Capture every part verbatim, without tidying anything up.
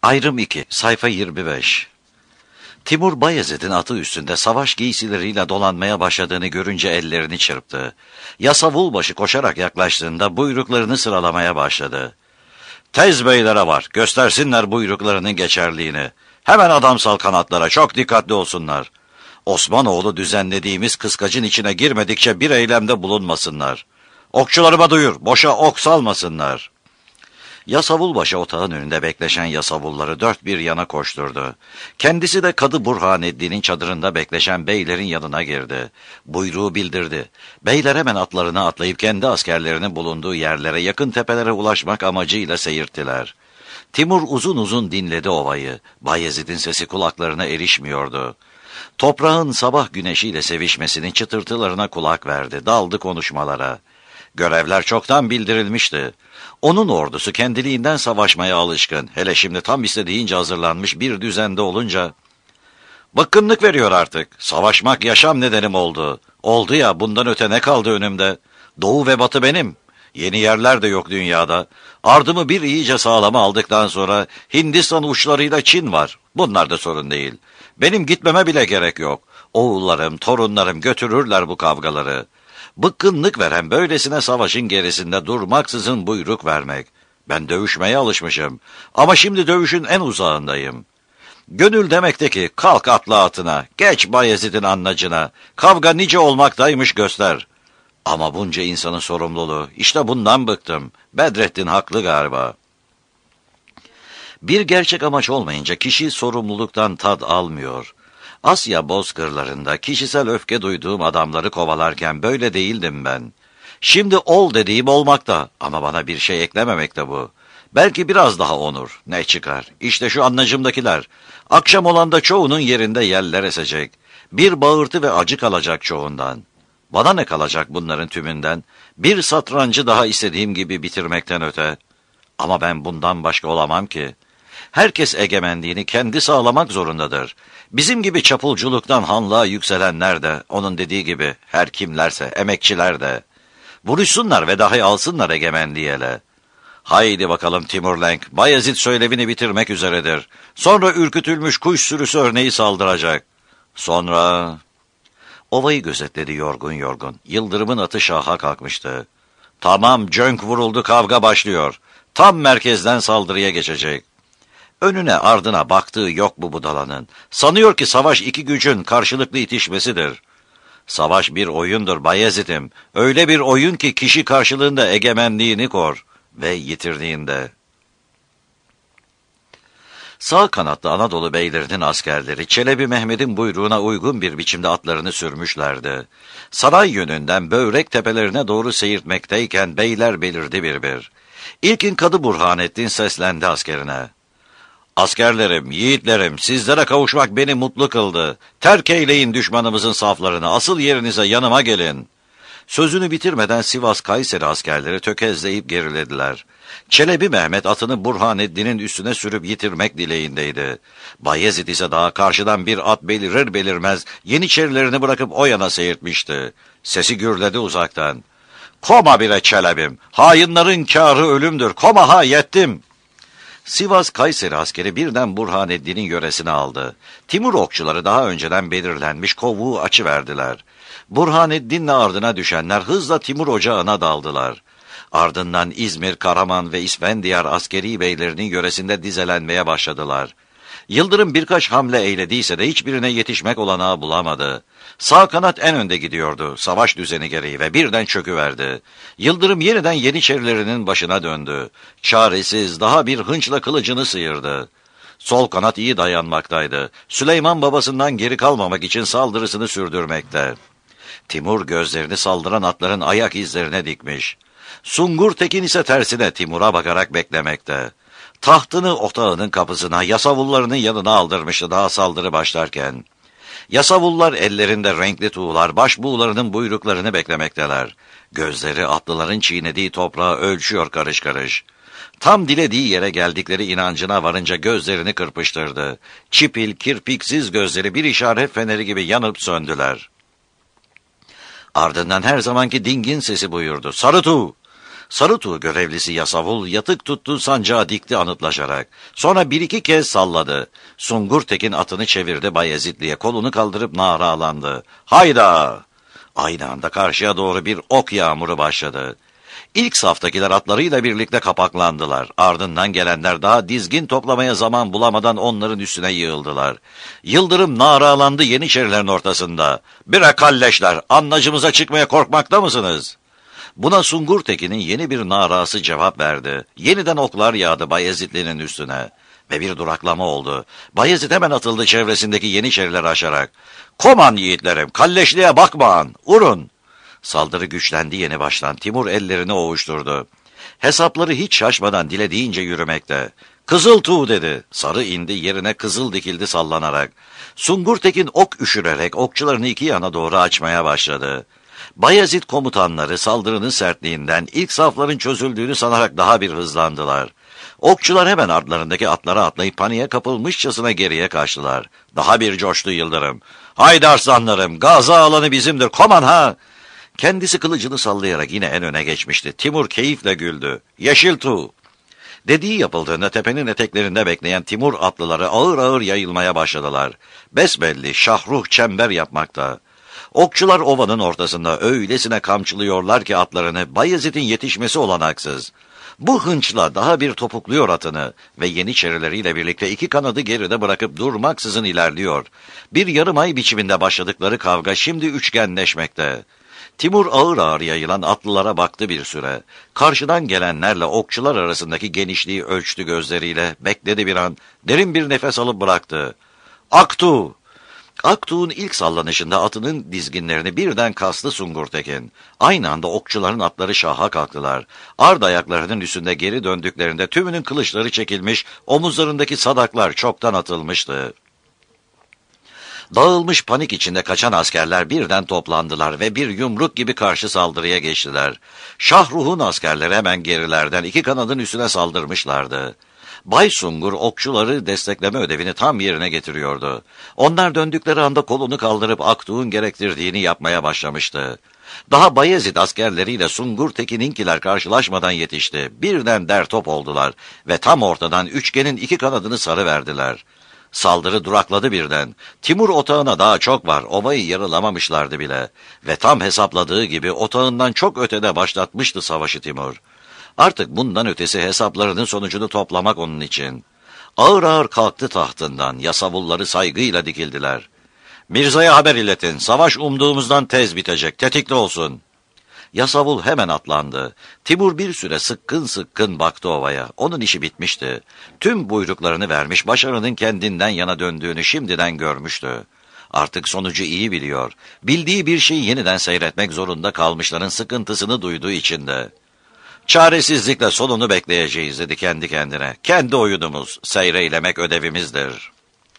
Ayrım iki, sayfa yirmi beş. Timur Bayezid'in atı üstünde savaş giysileriyle dolanmaya başladığını görünce ellerini çırptı. Yasavulbaşı koşarak yaklaştığında buyruklarını sıralamaya başladı. Tez beylere var, göstersinler buyruklarının geçerliğini. Hemen adamsal kanatlara, çok dikkatli olsunlar. Osmanoğlu düzenlediğimiz kıskacın içine girmedikçe bir eylemde bulunmasınlar. Okçularıma duyur, boşa ok salmasınlar. Yasavulbaşı otağın önünde bekleşen yasavulları dört bir yana koşturdu. Kendisi de Kadı Burhanettin'in çadırında bekleşen beylerin yanına girdi. Buyruğu bildirdi. Beyler hemen atlarına atlayıp kendi askerlerinin bulunduğu yerlere, yakın tepelere ulaşmak amacıyla seyirttiler. Timur uzun uzun dinledi ovayı. Bayezid'in sesi kulaklarına erişmiyordu. Toprağın sabah güneşiyle sevişmesinin çıtırtılarına kulak verdi, daldı konuşmalara. Görevler çoktan bildirilmişti. Onun ordusu kendiliğinden savaşmaya alışkın, hele şimdi tam istediğince hazırlanmış bir düzende olunca, bıkkınlık veriyor artık, savaşmak yaşam nedenim oldu. Oldu ya, bundan öte ne kaldı önümde? Doğu ve batı benim. Yeni yerler de yok dünyada. Ardımı bir iyice sağlama aldıktan sonra Hindistan uçlarıyla Çin var. Bunlar da sorun değil. Benim gitmeme bile gerek yok. Oğullarım, torunlarım götürürler bu kavgaları. Bıkkınlık veren böylesine savaşın gerisinde durmaksızın buyruk vermek. Ben dövüşmeye alışmışım. Ama şimdi dövüşün en uzağındayım. Gönül demekteki kalk atla atına, geç Bayezid'in annacına. Kavga nice olmaktaymış göster. Ama bunca insanın sorumluluğu, işte bundan bıktım. Bedrettin haklı galiba. Bir gerçek amaç olmayınca kişi sorumluluktan tad almıyor. Asya bozkırlarında kişisel öfke duyduğum adamları kovalarken böyle değildim ben. Şimdi ol dediğim olmakta ama bana bir şey eklememekte bu. Belki biraz daha onur. Ne çıkar? İşte şu annacımdakiler. Akşam olan da çoğunun yerinde yeller esecek. Bir bağırtı ve acı kalacak çoğundan. Bana ne kalacak bunların tümünden? Bir satrancı daha istediğim gibi bitirmekten öte. Ama ben bundan başka olamam ki. Herkes egemenliğini kendi sağlamak zorundadır. Bizim gibi çapulculuktan hanlığa yükselenler de, onun dediği gibi her kimlerse, emekçiler de. Vuruşsunlar ve dahi alsınlar egemenliği ele. Haydi bakalım Timurlenk, Bayezid söylevini bitirmek üzeredir. Sonra ürkütülmüş kuş sürüsü örneği saldıracak. Sonra... Ovayı gözetledi yorgun yorgun. Yıldırım'ın atı şaha kalkmıştı. Tamam, cönk vuruldu, kavga başlıyor. Tam merkezden saldırıya geçecek. Önüne ardına baktığı yok bu budalanın. Sanıyor ki savaş iki gücün karşılıklı itişmesidir. Savaş bir oyundur Bayezid'im. Öyle bir oyun ki kişi karşılığında egemenliğini kor ve yitirdiğinde. Sağ kanatta Anadolu beylerinin askerleri Çelebi Mehmet'in buyruğuna uygun bir biçimde atlarını sürmüşlerdi. Saray yönünden Bövrek tepelerine doğru seyirtmekteyken beyler belirdi bir bir. İlkin Kadı Burhanettin seslendi askerine. Askerlerim, yiğitlerim, sizlere kavuşmak beni mutlu kıldı. Terk eyleyin düşmanımızın saflarını, asıl yerinize yanıma gelin. Sözünü bitirmeden Sivas Kayseri askerleri tökezleyip gerilediler. Çelebi Mehmet atını Burhanettin'in üstüne sürüp yitirmek dileğindeydi. Bayezid ise daha karşıdan bir at belirir belirmez Yeniçerilerini bırakıp o yana seyirtmişti. Sesi gürledi uzaktan. Koma bile Çelebim, hainlerin kârı ölümdür, koma ha yettim. Sivas Kayseri askeri birden Burhanettin'in yöresini aldı. Timur okçuları daha önceden belirlenmiş kovuğu açıverdiler. Burhanettin'le ardına düşenler hızla Timur ocağına daldılar. Ardından İzmir, Karaman ve İsfendiyar askeri beylerinin yöresinde dizelenmeye başladılar. Yıldırım birkaç hamle eylediyse de hiçbirine yetişmek olanağı bulamadı. Sağ kanat en önde gidiyordu, savaş düzeni gereği ve birden çöküverdi. Yıldırım yeniden Yeniçerilerinin başına döndü. Çaresiz daha bir hınçla kılıcını sıyırdı. Sol kanat iyi dayanmaktaydı. Süleyman babasından geri kalmamak için saldırısını sürdürmekte. Timur gözlerini saldıran atların ayak izlerine dikmiş. Sungur Tekin ise tersine Timur'a bakarak beklemekte. Tahtını otağının kapısına, yasavullarının yanına aldırmıştı daha saldırı başlarken. Yasavullar ellerinde renkli tuğlar, başbuğlarının buyruklarını beklemekteler. Gözleri atlıların çiğnediği toprağı ölçüyor karış karış. Tam dilediği yere geldikleri inancına varınca gözlerini kırpıştırdı. Çipil, kirpiksiz gözleri bir işaret feneri gibi yanıp söndüler. Ardından her zamanki dingin sesi buyurdu. Sarıtuğ! Sarıtuğ görevlisi Yasavul yatık tuttuğu sancağı dikti anıtlaşarak. Sonra bir iki kez salladı. Sungurtekin atını çevirdi Bayezidli'ye, kolunu kaldırıp naralandı. Hayda! Aynı anda karşıya doğru bir ok yağmuru başladı. İlk saftakiler atlarıyla birlikte kapaklandılar. Ardından gelenler daha dizgin toplamaya zaman bulamadan onların üstüne yığıldılar. Yıldırım naralandı Yeniçerilerin ortasında. "Bire kalleşler, annacımıza çıkmaya korkmakta mısınız?" Buna Sungurtekin'in yeni bir narası cevap verdi. Yeniden oklar yağdı Bayezidli'nin üstüne. Ve bir duraklama oldu. Bayezid hemen atıldı çevresindeki Yeniçerileri aşarak. "Koman yiğitlerim, kalleşliğe bakmayın, urun!" Saldırı güçlendi yeni baştan. Timur ellerini ovuşturdu. Hesapları hiç şaşmadan dilediğince yürümekte. "Kızıl tuğ!" dedi. Sarı indi, yerine kızıl dikildi sallanarak. Sungurtekin ok üşürerek okçularını iki yana doğru açmaya başladı. Bayezid komutanları saldırının sertliğinden ilk safların çözüldüğünü sanarak daha bir hızlandılar. Okçular hemen ardlarındaki atlara atlayıp paniğe kapılmışçasına geriye kaçtılar. Daha bir coştu Yıldırım. "Haydi arslanlarım, Gaza alanı bizimdir, koman ha!" Kendisi kılıcını sallayarak yine en öne geçmişti. Timur keyifle güldü. "Yeşil tuğ!" Dediği yapıldığında tepenin eteklerinde bekleyen Timur atlıları ağır ağır yayılmaya başladılar. Besbelli şahruh çember yapmakta. Okçular ovanın ortasında öylesine kamçılıyorlar ki atlarını, Bayezid'in yetişmesi olanaksız. Bu hınçla daha bir topukluyor atını ve Yeniçerileriyle birlikte iki kanadı geride bırakıp durmaksızın ilerliyor. Bir yarım ay biçiminde başladıkları kavga şimdi üçgenleşmekte. Timur ağır ağır yayılan atlılara baktı bir süre. Karşıdan gelenlerle okçular arasındaki genişliği ölçtü gözleriyle, bekledi bir an, derin bir nefes alıp bıraktı. "Aktuğ!" Aktuğ'un ilk sallanışında atının dizginlerini birden kastı Sungurtekin. Aynı anda okçuların atları şaha kalktılar. Ard ayaklarının üstünde geri döndüklerinde tümünün kılıçları çekilmiş, omuzlarındaki sadaklar çoktan atılmıştı. Dağılmış panik içinde kaçan askerler birden toplandılar ve bir yumruk gibi karşı saldırıya geçtiler. Şahruh'un askerleri hemen gerilerden iki kanadın üstüne saldırmışlardı. Bay Sungur okçuları destekleme ödevini tam yerine getiriyordu. Onlar döndükleri anda kolunu kaldırıp Aktuğ'un gerektirdiğini yapmaya başlamıştı. Daha Bayezid askerleriyle Sungurtekin'inkiler karşılaşmadan yetişti. Birden dertop oldular ve tam ortadan üçgenin iki kanadını sarıverdiler. Saldırı durakladı birden. Timur otağına daha çok var, ovayı yarılamamışlardı bile. Ve tam hesapladığı gibi otağından çok ötede başlatmıştı savaşı Timur. Artık bundan ötesi hesaplarının sonucunu toplamak onun için. Ağır ağır kalktı tahtından, yasavulları saygıyla dikildiler. "Mirza'ya haber iletin, savaş umduğumuzdan tez bitecek, tetikli olsun." Yasavul hemen atlandı. Timur bir süre sıkkın sıkkın baktı ovaya. Onun işi bitmişti. Tüm buyruklarını vermiş, başarının kendinden yana döndüğünü şimdiden görmüştü. Artık sonucu iyi biliyor. Bildiği bir şeyi yeniden seyretmek zorunda kalmışların sıkıntısını duyduğu içinde. "Çaresizlikle sonunu bekleyeceğiz," dedi kendi kendine. "Kendi oyunumuz, seyreylemek ödevimizdir."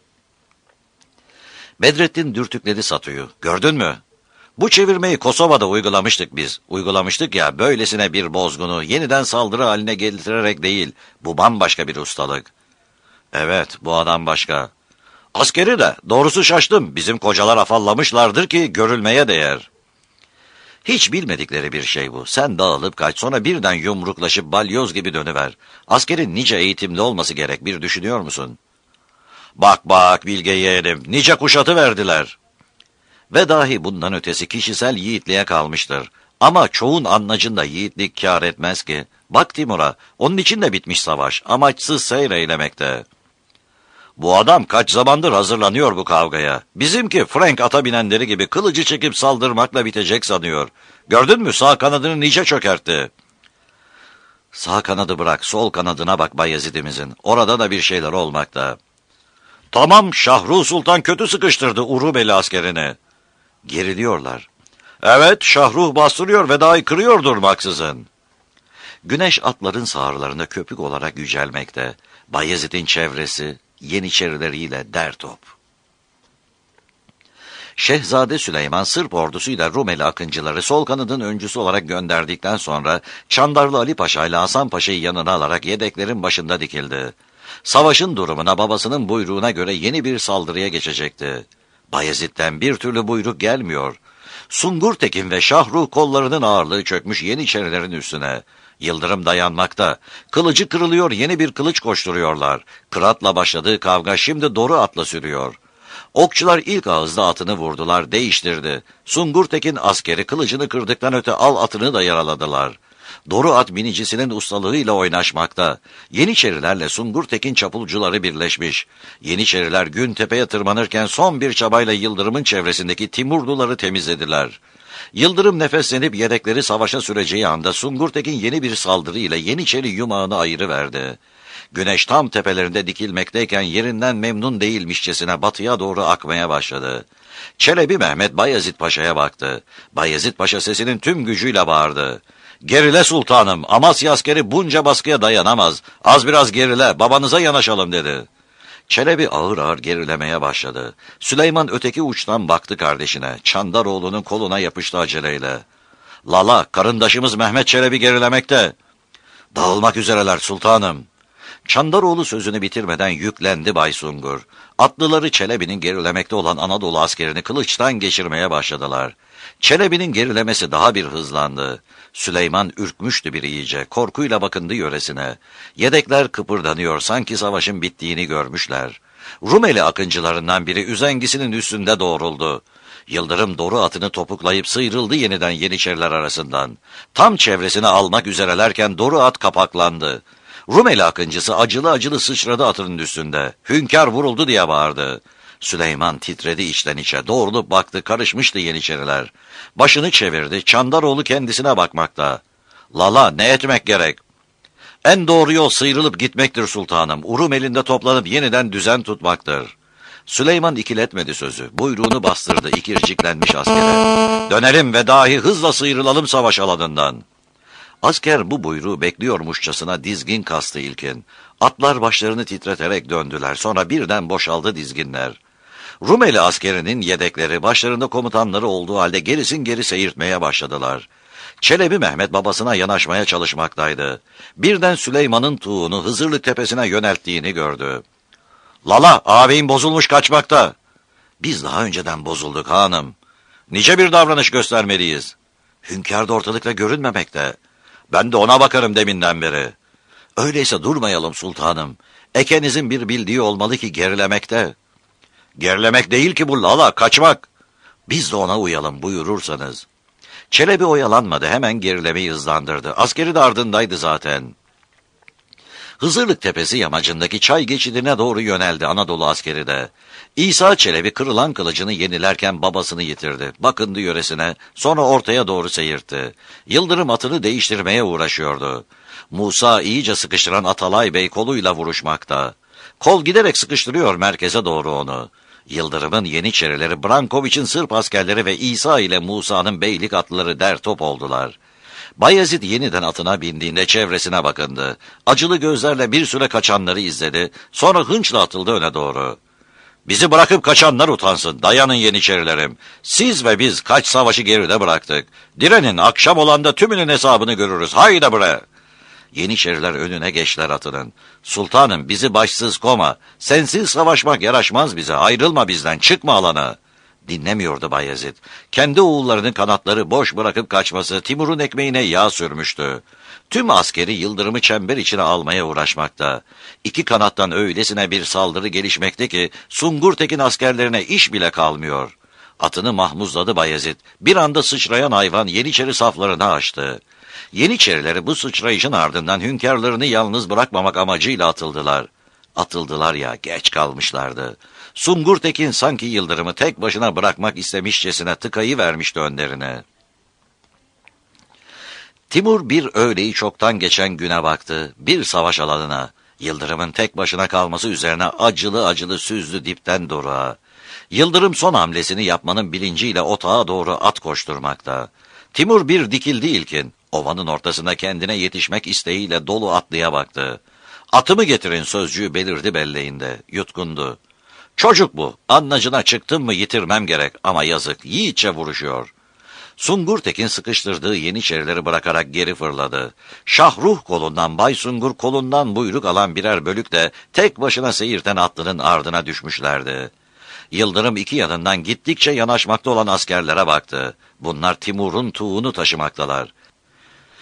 Bedrettin dürtükledi Satu'yu. "Gördün mü? Bu çevirmeyi Kosova'da uygulamıştık biz. Uygulamıştık ya, böylesine bir bozgunu yeniden saldırı haline getirerek değil. Bu bambaşka bir ustalık." "Evet, bu adam başka." "Askeri de, doğrusu şaştım. Bizim kocalar afallamışlardır ki görülmeye değer." Hiç bilmedikleri bir şey bu. Sen dağılıp kaç, sonra birden yumruklaşıp balyoz gibi dönüver. Askerin nice eğitimli olması gerek, bir düşünüyor musun? "Bak bak Bilge yeğenim, nice kuşatı verdiler." Ve dahi bundan ötesi kişisel yiğitliğe kalmıştır. Ama çoğun annacında yiğitlik kâr etmez ki. Bak Timur'a, onun için de bitmiş savaş, amaçsız seyreylemekte. "Bu adam kaç zamandır hazırlanıyor bu kavgaya. Bizimki Frank ata binenleri gibi kılıcı çekip saldırmakla bitecek sanıyor. Gördün mü, sağ kanadını nice çökertti." "Sağ kanadı bırak, sol kanadına bak Bayezid'imizin. Orada da bir şeyler olmakta." "Tamam, Şahruh Sultan kötü sıkıştırdı Urubeli askerini." Geriliyorlar. "Evet, Şahruh bastırıyor ve dahi kırıyor durmaksızın." Güneş atların sağırlarında köpük olarak yücelmekte. Bayezid'in çevresi Yeniçerileriyle dertop. Şehzade Süleyman Sırp ordusuyla Rumeli akıncıları sol kanadın öncüsü olarak gönderdikten sonra Çandarlı Ali Paşa ile Hasan Paşa'yı yanına alarak yedeklerin başında dikildi. Savaşın durumuna babasının buyruğuna göre yeni bir saldırıya geçecekti. Bayezid'den bir türlü buyruk gelmiyor. Sungurtekin ve Şahruh kollarının ağırlığı çökmüş Yeniçerilerin üstüne. Yıldırım dayanmakta. Kılıcı kırılıyor, yeni bir kılıç koşturuyorlar. Kırat'la başladığı kavga şimdi Doru atla sürüyor. Okçular ilk ağızda atını vurdular, değiştirdi. Sungurtekin askeri kılıcını kırdıktan öte al atını da yaraladılar. Doru at binicisinin ustalığıyla oynaşmakta. Yeniçerilerle Sungurtekin çapulcuları birleşmiş. Yeniçeriler Güntepe'ye tırmanırken son bir çabayla Yıldırım'ın çevresindeki Timurluları temizlediler. Yıldırım nefeslenip yedekleri savaşa süreceği anda Sungurtekin yeni bir saldırı ile Yeniçeri yumağını ayırıverdi. Güneş tam tepelerinde dikilmekteyken yerinden memnun değilmişçesine batıya doğru akmaya başladı. Çelebi Mehmet Bayezid Paşa'ya baktı. Bayezid Paşa sesinin tüm gücüyle bağırdı. "Gerile sultanım, Amasya askeri bunca baskıya dayanamaz. Az biraz gerile, babanıza yanaşalım," dedi. Çelebi ağır ağır gerilemeye başladı. Süleyman öteki uçtan baktı kardeşine. Çandaroğlu'nun koluna yapıştı aceleyle. "Lala, karındaşımız Mehmet Çelebi gerilemekte." "Dağılmak üzereler sultanım." Çandaroğlu sözünü bitirmeden yüklendi Baysungur. Atlıları Çelebi'nin gerilemekte olan Anadolu askerini kılıçtan geçirmeye başladılar. Çelebi'nin gerilemesi daha bir hızlandı. Süleyman ürkmüştü bir iyice, korkuyla bakındı yöresine. Yedekler kıpırdanıyor, sanki savaşın bittiğini görmüşler. Rumeli akıncılarından biri üzengisinin üstünde doğruldu. Yıldırım Doru atını topuklayıp sıyrıldı yeniden Yeniçeriler arasından. Tam çevresine almak üzerelerken Doru at kapaklandı. Rumeli akıncısı acılı acılı sıçradı atının üstünde. "Hünkâr vuruldu," diye bağırdı. Süleyman titredi içten içe. Doğrulup baktı, karışmıştı Yeniçeriler. Başını çevirdi, Çandaroğlu kendisine bakmakta. "Lala, ne etmek gerek?" "En doğru yol sıyrılıp gitmektir sultanım. Urum elinde toplanıp yeniden düzen tutmaktır." Süleyman ikiletmedi sözü. Buyruğunu bastırdı ikirciklenmiş askere. "Dönelim ve dahi hızla sıyrılalım savaş alanından." Asker bu buyruğu bekliyormuşçasına dizgin kastı ilkin. Atlar başlarını titreterek döndüler. Sonra birden boşaldı dizginler. Rumeli askerinin yedekleri başlarında komutanları olduğu halde gerisin geri seyirtmeye başladılar. Çelebi Mehmet babasına yanaşmaya çalışmaktaydı. Birden Süleyman'ın tuğunu Hızırlık tepesine yönelttiğini gördü. "Lala, ağabeyin bozulmuş kaçmakta." "Biz daha önceden bozulduk hanım." "Nice bir davranış göstermeliyiz." "Hünkâr da ortalıkta görünmemekte." "Ben de ona bakarım deminden beri." "Öyleyse durmayalım sultanım. Ekenizin bir bildiği olmalı ki gerilemekte." "Gerilemek değil ki bu Lala, kaçmak." "Biz de ona uyalım buyurursanız." Çelebi oyalanmadı, hemen gerilemeyi hızlandırdı. Askeri de ardındaydı zaten. Hızırlık tepesi yamacındaki çay geçidine doğru yöneldi Anadolu askeri de. İsa Çelebi kırılan kılıcını yenilerken babasını yitirdi. Bakındı yöresine, sonra ortaya doğru seyirtti. Yıldırım atını değiştirmeye uğraşıyordu. Musa iyice sıkıştıran Atalay Bey koluyla vuruşmakta. Kol giderek sıkıştırıyor merkeze doğru onu. Yıldırım'ın Yeniçerileri, Brankoviç'in Sırp askerleri ve İsa ile Musa'nın beylik atlıları dertop oldular. Bayezid yeniden atına bindiğinde çevresine bakındı. Acılı gözlerle bir süre kaçanları izledi. Sonra hınçla atıldı öne doğru. "Bizi bırakıp kaçanlar utansın. Dayanın Yeniçerilerim. Siz ve biz kaç savaşı geride bıraktık. Direnin, akşam olanda tümünün hesabını görürüz. Haydi bre!" Yeniçeriler önüne geçtiler atının. "Sultanım, bizi başsız koma. Sensiz savaşmak yaraşmaz bize. Ayrılma bizden, çıkma alana." Dinlemiyordu Bayezid. Kendi oğullarının kanatları boş bırakıp kaçması Timur'un ekmeğine yağ sürmüştü. Tüm askeri Yıldırım'ı çember içine almaya uğraşmakta. İki kanattan öylesine bir saldırı gelişmekte ki Sungurtekin askerlerine iş bile kalmıyor. Atını mahmuzladı Bayezid. Bir anda sıçrayan hayvan Yeniçeri saflarını açtı. Yeniçerileri bu sıçrayışın ardından hünkârlarını yalnız bırakmamak amacıyla atıldılar. Atıldılar ya, geç kalmışlardı. Sungurtekin sanki Yıldırım'ı tek başına bırakmak istemişçesine tıkayı vermişti önlerine. Timur bir öğleyi çoktan geçen güne baktı, bir savaş alanına. Yıldırım'ın tek başına kalması üzerine acılı acılı süzdü dipten doruğa. Yıldırım son hamlesini yapmanın bilinciyle otağa doğru at koşturmakta. Timur bir dikildi ilkin. Ovanın ortasında kendine yetişmek isteğiyle dolu atlıya baktı. "Atımı getirin" sözcüğü belirdi belleğinde. Yutkundu. "Çocuk bu. Annacına çıktım mı yitirmem gerek ama yazık, yiğitçe vuruşuyor." Sungurtekin sıkıştırdığı Yeniçerileri bırakarak geri fırladı. Şahruh kolundan, Baysungur kolundan buyruk alan birer bölük de tek başına seyirten atlının ardına düşmüşlerdi. Yıldırım iki yanından gittikçe yanaşmakta olan askerlere baktı. Bunlar Timur'un tuğunu taşımaktalar.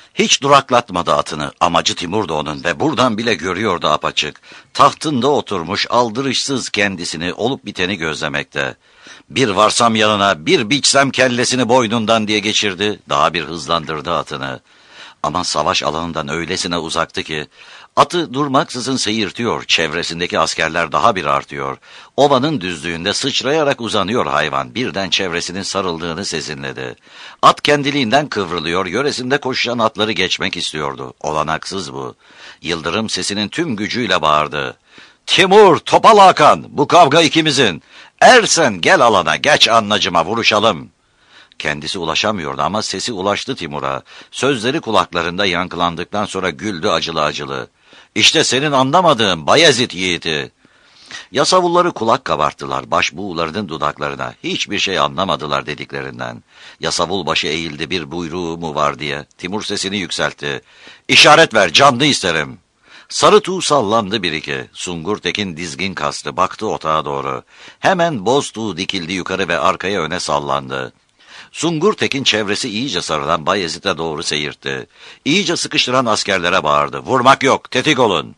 Hiç duraklatmadı atını. Amacı Timur da onun ve buradan bile görüyordu apaçık. Tahtında oturmuş aldırışsız kendisini olup biteni gözlemekte. Bir varsam yanına, bir biçsem kellesini boynundan diye geçirdi. Daha bir hızlandırdı atını. Ama savaş alanından öylesine uzaktı ki atı durmaksızın seyirtiyor, çevresindeki askerler daha bir artıyor. Ovanın düzlüğünde sıçrayarak uzanıyor hayvan, birden çevresinin sarıldığını sezinledi. At kendiliğinden kıvrılıyor, yöresinde koşan atları geçmek istiyordu. Olanaksız bu. Yıldırım sesinin tüm gücüyle bağırdı. Timur, Topal Hakan, bu kavga ikimizin. Ersen gel alana, geç annacıma, vuruşalım. Kendisi ulaşamıyordu ama sesi ulaştı Timur'a. Sözleri kulaklarında yankılandıktan sonra güldü acılı acılı. İşte senin anlamadığın Bayezid yiğidi. Yasavulları kulak kabarttılar başbuğlarının dudaklarına. Hiçbir şey anlamadılar dediklerinden. Yasavul başı eğildi, bir buyruğu mu var diye. Timur sesini yükseltti. İşaret ver, canlı isterim. Sarı tuğ sallandı bir iki. Sungur Tekin dizgin kastı, baktı otağa doğru. Hemen boz tuğ dikildi yukarı ve arkaya öne sallandı. Sungur Tekin çevresi iyice sarılan Bayezid'e doğru seyirtti. İyice sıkıştıran askerlere bağırdı. Vurmak yok, tetik olun.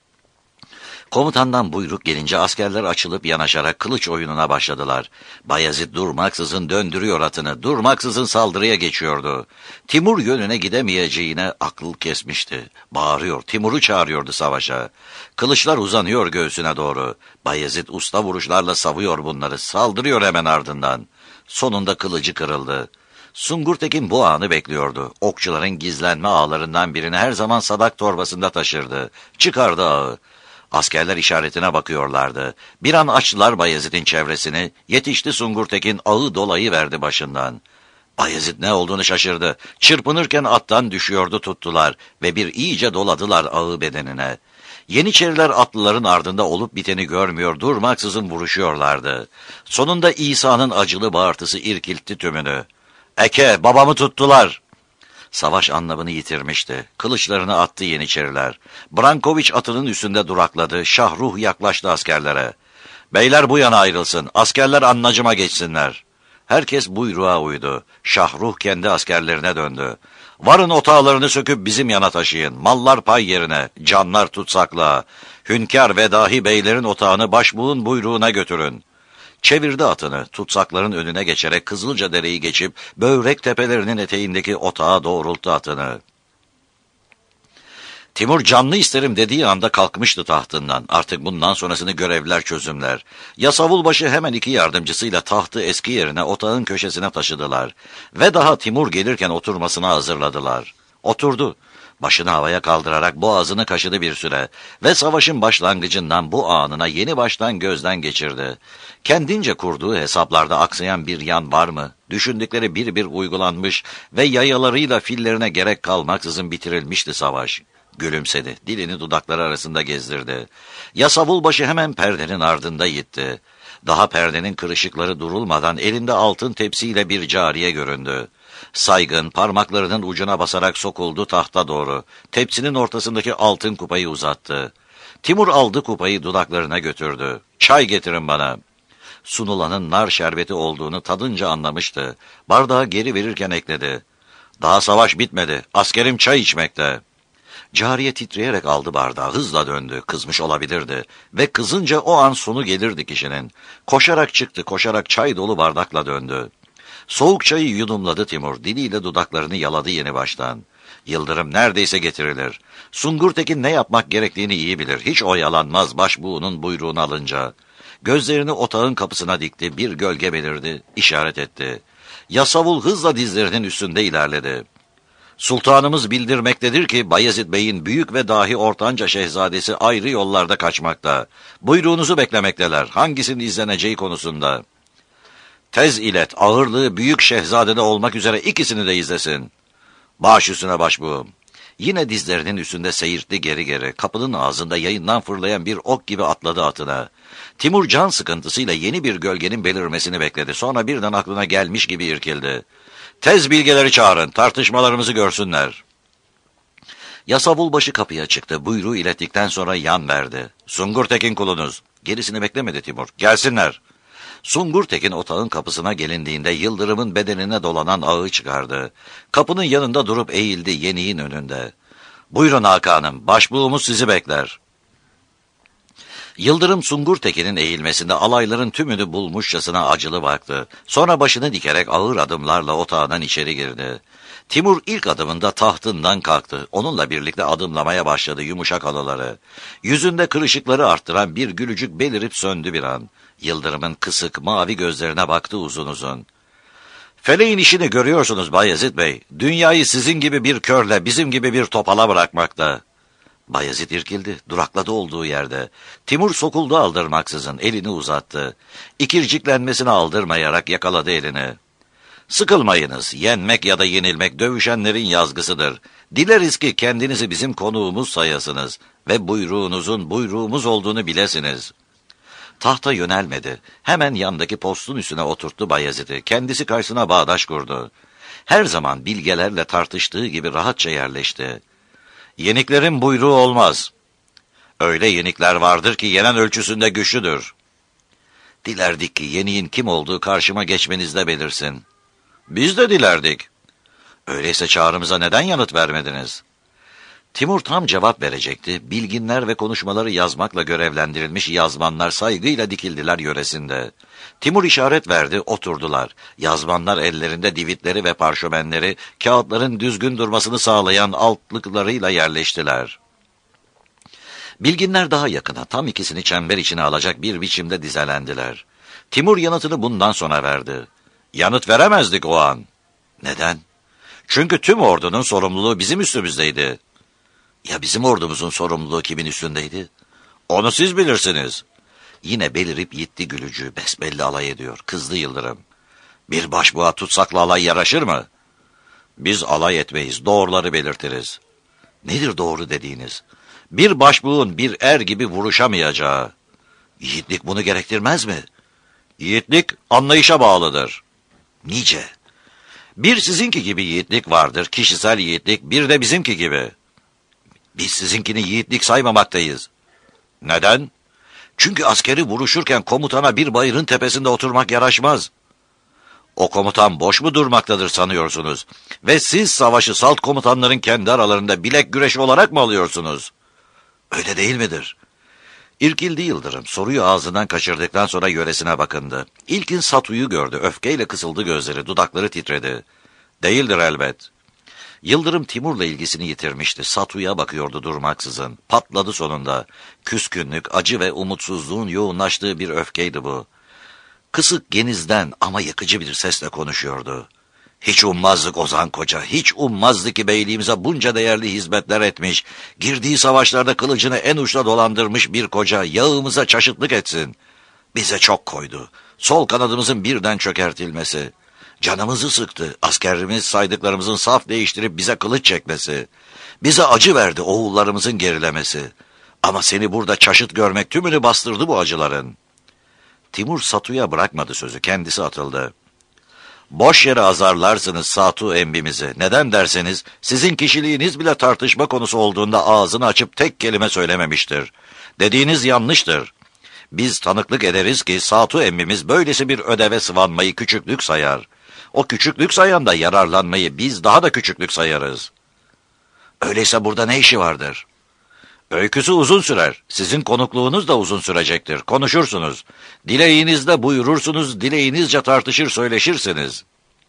Komutandan buyruk gelince askerler açılıp yanaşarak kılıç oyununa başladılar. Bayezid durmaksızın döndürüyor atını, durmaksızın saldırıya geçiyordu. Timur yönüne gidemeyeceğine akıl kesmişti. Bağırıyor, Timur'u çağırıyordu savaşa. Kılıçlar uzanıyor göğsüne doğru. Bayezid usta vuruşlarla savuyor bunları, saldırıyor hemen ardından. Sonunda kılıcı kırıldı. Sungur Tekin bu anı bekliyordu. Okçuların gizlenme ağlarından birini her zaman sadak torbasında taşırdı. Çıkardı ağı. Askerler işaretine bakıyorlardı. Bir an açtılar Bayezid'in çevresini. Yetişti Sungur Tekin, ağı dolayı verdi başından. Bayezid ne olduğunu şaşırdı. Çırpınırken attan düşüyordu, tuttular ve bir iyice doladılar ağı bedenine. Yeniçeriler atlıların ardında olup biteni görmüyor, durmaksızın vuruşuyorlardı. Sonunda İsa'nın acılı bağırtısı irkiltti tümünü. Eke, babamı tuttular. Savaş anlamını yitirmişti. Kılıçlarını attı Yeniçeriler. Brankoviç atının üstünde durakladı. Şahruh yaklaştı askerlere. Beyler bu yana ayrılsın. Askerler annacıma geçsinler. Herkes buyruğa uydu. Şahruh kendi askerlerine döndü. Varın otağlarını söküp bizim yana taşıyın. Mallar pay yerine, canlar tutsaklığa. Hünkâr ve dahi beylerin otağını başbuğun buyruğuna götürün. Çevirdi atını, tutsakların önüne geçerek Kızılcadere'yi geçip Bövrek tepelerinin eteğindeki otağa doğrulttu atını. Timur canlı isterim dediği anda kalkmıştı tahtından. Artık bundan sonrasını görevler çözümler. Yasavulbaşı hemen iki yardımcısıyla tahtı eski yerine otağın köşesine taşıdılar. Ve daha Timur gelirken oturmasına hazırladılar. Oturdu. Başını havaya kaldırarak boğazını kaşıdı bir süre ve savaşın başlangıcından bu anına yeni baştan gözden geçirdi. Kendince kurduğu hesaplarda aksayan bir yan var mı? Düşündükleri bir bir uygulanmış ve yayalarıyla fillerine gerek kalmaksızın bitirilmişti savaş. Gülümsedi, dilini dudakları arasında gezdirdi. Yasavulbaşı hemen perdenin ardında gitti. Daha perdenin kırışıkları durulmadan elinde altın tepsiyle bir cariye göründü. Saygın parmaklarının ucuna basarak sokuldu tahta doğru. Tepsinin ortasındaki altın kupayı uzattı. Timur aldı kupayı dudaklarına götürdü. Çay getirin bana. Sunulanın nar şerbeti olduğunu tadınca anlamıştı. Bardağı geri verirken ekledi. Daha savaş bitmedi. Askerim çay içmekte. Cariye titreyerek aldı bardağı, hızla döndü, kızmış olabilirdi. Ve kızınca o an sonu gelirdi kişinin. Koşarak çıktı, koşarak çay dolu bardakla döndü. Soğuk çayı yudumladı Timur, diliyle dudaklarını yaladı yeni baştan. Yıldırım neredeyse getirilir. Sungur Tekin ne yapmak gerektiğini iyi bilir, hiç oyalanmaz başbuğunun buyruğunu alınca. Gözlerini otağın kapısına dikti, bir gölge belirdi, işaret etti. Yasavul hızla dizlerinin üstünde ilerledi. Sultanımız bildirmektedir ki Bayezid Bey'in büyük ve dahi ortanca şehzadesi ayrı yollarda kaçmakta. Buyruğunuzu beklemekteler, hangisinin izleneceği konusunda. Tez ilet, ağırlığı büyük şehzadede olmak üzere ikisini de izlesin. Baş üstüne başbuğum. Yine dizlerinin üstünde seyirtti geri geri. Kapının ağzında yayından fırlayan bir ok gibi atladı atına. Timur can sıkıntısıyla yeni bir gölgenin belirmesini bekledi. Sonra birden aklına gelmiş gibi irkildi. Tez bilgeleri çağırın, tartışmalarımızı görsünler. Yasavulbaşı kapıya çıktı. Buyruğu ilettikten sonra yan verdi. Sungur Tekin kulunuz. Gerisini beklemedi Timur. Gelsinler. Sungurtekin otağın kapısına gelindiğinde Yıldırım'ın bedenine dolanan ağı çıkardı. Kapının yanında durup eğildi yeniğin önünde. "Buyurun Hakan'ım, başbuğumuz sizi bekler." Yıldırım Sungurtekin'in eğilmesinde alayların tümünü bulmuşçasına acılı baktı. Sonra başını dikerek ağır adımlarla otağından içeri girdi. Timur ilk adımında tahtından kalktı. Onunla birlikte adımlamaya başladı yumuşak halıları. Yüzünde kırışıkları arttıran bir gülücük belirip söndü bir an. Yıldırım'ın kısık mavi gözlerine baktı uzun uzun. "Feleğin işini görüyorsunuz Bayezid Bey. Dünyayı sizin gibi bir körle, bizim gibi bir topala bırakmakta." Bayezid irkildi, durakladı olduğu yerde. Timur sokuldu aldırmaksızın, elini uzattı. İkirciklenmesini aldırmayarak yakaladı elini. "Sıkılmayınız, yenmek ya da yenilmek dövüşenlerin yazgısıdır. Dileriz ki kendinizi bizim konuğumuz sayasınız ve buyruğunuzun buyruğumuz olduğunu bilesiniz." Tahta yönelmedi. Hemen yandaki postun üstüne oturttu Bayezid'i. Kendisi karşısına bağdaş kurdu. Her zaman bilgelerle tartıştığı gibi rahatça yerleşti. "Yeniklerin buyruğu olmaz. Öyle yenikler vardır ki yenen ölçüsünde güçlüdür. Dilerdik ki yeniğin kim olduğu karşıma geçmenizde belirsin." "Biz de dilerdik." "Öyleyse çağrımıza neden yanıt vermediniz?" Timur tam cevap verecekti. Bilginler ve konuşmaları yazmakla görevlendirilmiş yazmanlar saygıyla dikildiler yöresinde. Timur işaret verdi, oturdular. Yazmanlar ellerinde divitleri ve parşömenleri, kağıtların düzgün durmasını sağlayan altlıklarıyla yerleştiler. Bilginler daha yakına, tam ikisini çember içine alacak bir biçimde dizelendiler. Timur yanıtını bundan sonra verdi. "Yanıt veremezdik o an." "Neden?" "Çünkü tüm ordunun sorumluluğu bizim üstümüzdeydi." "Ya bizim ordumuzun sorumluluğu kimin üstündeydi?" "Onu siz bilirsiniz." Yine belirip yitti gülücü, besbelli alay ediyor. Kızdı Yıldırım. "Bir başbuğa tutsakla alay yaraşır mı?" "Biz alay etmeyiz, doğruları belirtiriz." "Nedir doğru dediğiniz?" "Bir başbuğun bir er gibi vuruşamayacağı." "Yiğitlik bunu gerektirmez mi?" "Yiğitlik anlayışa bağlıdır." "Nice?" "Bir sizinki gibi yiğitlik vardır, kişisel yiğitlik, bir de bizimki gibi." "Biz sizinkini yiğitlik saymamaktayız." "Neden?" "Çünkü askeri vuruşurken komutana bir bayırın tepesinde oturmak yaraşmaz." "O komutan boş mu durmaktadır sanıyorsunuz? Ve siz savaşı salt komutanların kendi aralarında bilek güreşi olarak mı alıyorsunuz?" "Öyle değil midir?" İrkildi Yıldırım. Soruyu ağzından kaçırdıktan sonra yöresine bakındı. İlkin Satu'yu gördü. Öfkeyle kısıldı gözleri, dudakları titredi. "Değildir elbet." Yıldırım Timur'la ilgisini yitirmişti. Satu'ya bakıyordu durmaksızın. Patladı sonunda. Küskünlük, acı ve umutsuzluğun yoğunlaştığı bir öfkeydi bu. Kısık genizden ama yakıcı bir sesle konuşuyordu. "Hiç ummazdık Ozan Koca, hiç ummazdı ki beyliğimize bunca değerli hizmetler etmiş, girdiği savaşlarda kılıcını en uçta dolandırmış bir koca yağımıza çaşıtlık etsin. Bize çok koydu. Sol kanadımızın birden çökertilmesi. Canımızı sıktı, askerimiz saydıklarımızın saf değiştirip bize kılıç çekmesi. Bize acı verdi oğullarımızın gerilemesi. Ama seni burada çaşıt görmek tümünü bastırdı bu acıların." Timur Satu'ya bırakmadı sözü, kendisi atıldı. "Boş yere azarlarsınız Satu embimizi. Neden derseniz sizin kişiliğiniz bile tartışma konusu olduğunda ağzını açıp tek kelime söylememiştir. Dediğiniz yanlıştır. Biz tanıklık ederiz ki Satu emmimiz böylesi bir ödeve sıvanmayı küçüklük sayar. O küçüklük sayan da yararlanmayı biz daha da küçüklük sayarız." "Öyleyse burada ne işi vardır?" "Öyküsü uzun sürer. Sizin konukluğunuz da uzun sürecektir. Konuşursunuz. Dileğinizde buyurursunuz, dileğinizce tartışır söyleşirsiniz."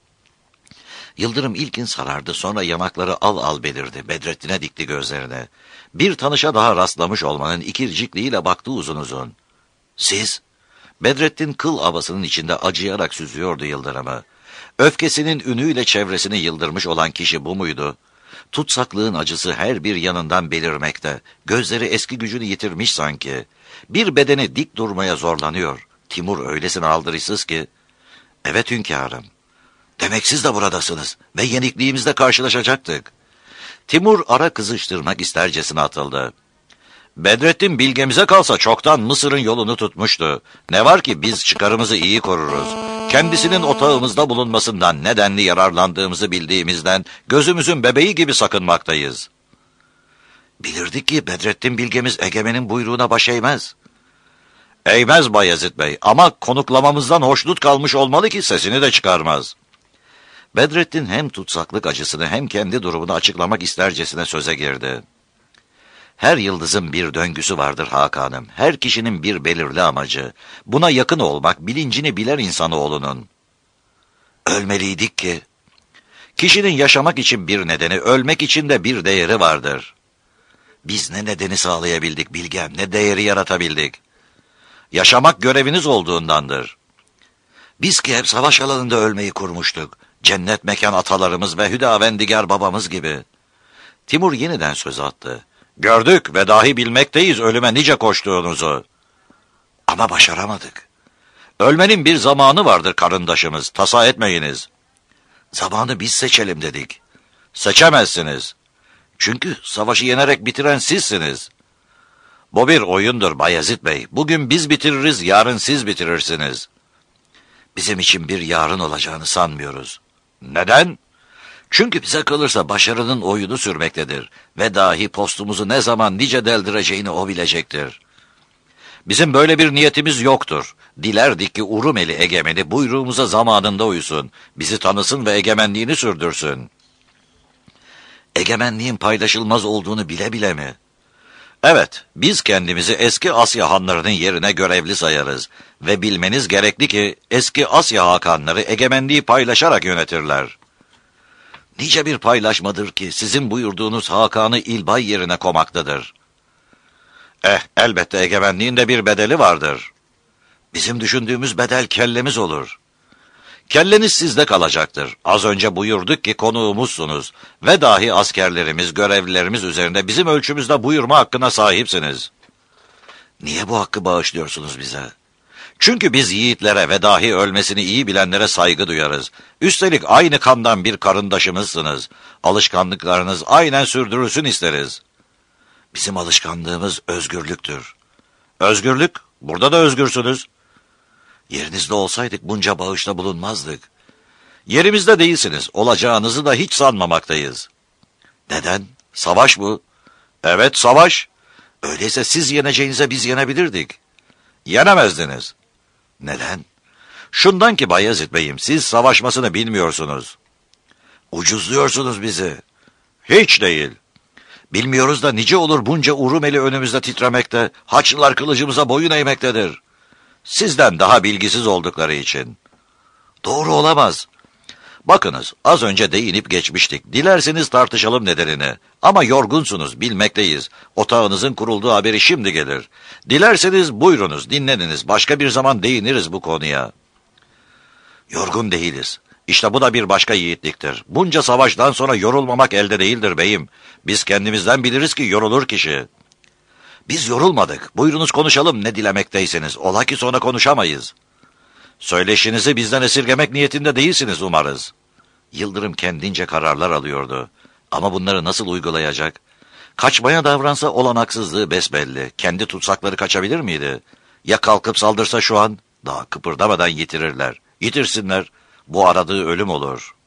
Yıldırım ilkin sarardı, sonra yanakları al al belirdi. Bedrettin'e dikti gözlerine. Bir tanışa daha rastlamış olmanın ikircikliğiyle baktı uzun uzun. "Siz?" Bedrettin kıl abasının içinde acıyarak süzüyordu Yıldırım'ı. Öfkesinin ünüyle çevresini yıldırmış olan kişi bu muydu? Tutsaklığın acısı her bir yanından belirmekte. Gözleri eski gücünü yitirmiş sanki. Bir bedeni dik durmaya zorlanıyor. Timur öylesine aldırışsız ki. "Evet hünkârım." "Demek siz de buradasınız ve yenikliğimizle karşılaşacaktık." Timur ara kızıştırmak istercesine atıldı. "Bedrettin bilgemize kalsa çoktan Mısır'ın yolunu tutmuştu. Ne var ki biz çıkarımızı iyi koruruz. Kendisinin otağımızda bulunmasından nedenli yararlandığımızı bildiğimizden gözümüzün bebeği gibi sakınmaktayız." "Bilirdik ki Bedrettin bilgemiz egemenin buyruğuna baş eğmez." Eğmez Bayezid Bey ama konuklamamızdan hoşnut kalmış olmalı ki sesini de çıkarmaz. Bedrettin hem tutsaklık acısını hem kendi durumunu açıklamak istercesine söze girdi. Her yıldızın bir döngüsü vardır Hakan'ım. Her kişinin bir belirli amacı. Buna yakın olmak bilincini biler insanoğlunun. Ölmeliydik ki. Kişinin yaşamak için bir nedeni, ölmek için de bir değeri vardır. Biz ne nedeni sağlayabildik bilgem, ne değeri yaratabildik. Yaşamak göreviniz olduğundandır. Biz ki hep savaş alanında ölmeyi kurmuştuk. Cennet mekan atalarımız ve Hüdavendigar babamız gibi. Timur yeniden söz attı. Gördük ve dahi bilmekteyiz ölüme nice koştuğunuzu. Ama başaramadık. Ölmenin bir zamanı vardır karındaşımız, tasa etmeyiniz. Zamanı biz seçelim dedik. Seçemezsiniz. Çünkü savaşı yenerek bitiren sizsiniz. Bu bir oyundur Bayezid Bey. Bugün biz bitiririz, yarın siz bitirirsiniz. Bizim için bir yarın olacağını sanmıyoruz. Neden? Çünkü bize kalırsa başarının oyunu sürmektedir. Ve dahi postumuzu ne zaman nice deldireceğini o bilecektir. Bizim böyle bir niyetimiz yoktur. Dilerdik ki Urumeli egemeni buyruğumuza zamanında uysun. Bizi tanısın ve egemenliğini sürdürsün. Egemenliğin paylaşılmaz olduğunu bile bile mi? Evet, biz kendimizi eski Asya hanlarının yerine görevli sayarız. Ve bilmeniz gerekli ki eski Asya hakanları egemenliği paylaşarak yönetirler. Nice bir paylaşmadır ki sizin buyurduğunuz Hakan'ı ilbay yerine komaktadır. Eh, elbette egemenliğin de bir bedeli vardır. Bizim düşündüğümüz bedel kellemiz olur. Kelleniz sizde kalacaktır. Az önce buyurduk ki konuğumuzsunuz ve dahi askerlerimiz, görevlilerimiz üzerinde bizim ölçümüzde buyurma hakkına sahipsiniz. Niye bu hakkı bağışlıyorsunuz bize? Çünkü biz yiğitlere ve dahi ölmesini iyi bilenlere saygı duyarız. Üstelik aynı kandan bir karındaşımızsınız. Alışkanlıklarınız aynen sürdürülsün isteriz. Bizim alışkanlığımız özgürlüktür. Özgürlük? Burada da özgürsünüz. Yerinizde olsaydık bunca bağışta bulunmazdık. Yerimizde değilsiniz. Olacağınızı da hiç sanmamaktayız. Neden? Savaş bu. Evet, savaş. Öyleyse siz yeneceğinize biz yenebilirdik. Yenemezdiniz. Neden? Şundan ki Bayezid Bey'im, siz savaşmasını bilmiyorsunuz. Ucuzluyorsunuz bizi. Hiç değil. Bilmiyoruz da nice olur bunca Urumeli önümüzde titremekte, Haçlılar kılıcımıza boyun eğmektedir. Sizden daha bilgisiz oldukları için. Doğru olamaz. Bakınız, az önce değinip geçmiştik. Dilerseniz tartışalım nedenini. Ama yorgunsunuz, bilmekteyiz. Otağınızın kurulduğu haberi şimdi gelir. Dilerseniz buyurunuz, dinleniniz. Başka bir zaman değiniriz bu konuya. Yorgun değiliz. İşte bu da bir başka yiğitliktir. Bunca savaştan sonra yorulmamak elde değildir beyim. Biz kendimizden biliriz ki yorulur kişi. Biz yorulmadık. Buyurunuz konuşalım ne dilemekteyseniz. Ola ki sonra konuşamayız. Söyleşinizi bizden esirgemek niyetinde değilsiniz umarız. Yıldırım kendince kararlar alıyordu. Ama bunları nasıl uygulayacak? Kaçmaya davransa olanaksızlığı besbelli. Kendi tutsakları kaçabilir miydi? Ya kalkıp saldırsa şu an? Daha kıpırdamadan yitirirler. Yitirsinler. Bu aradığı ölüm olur.''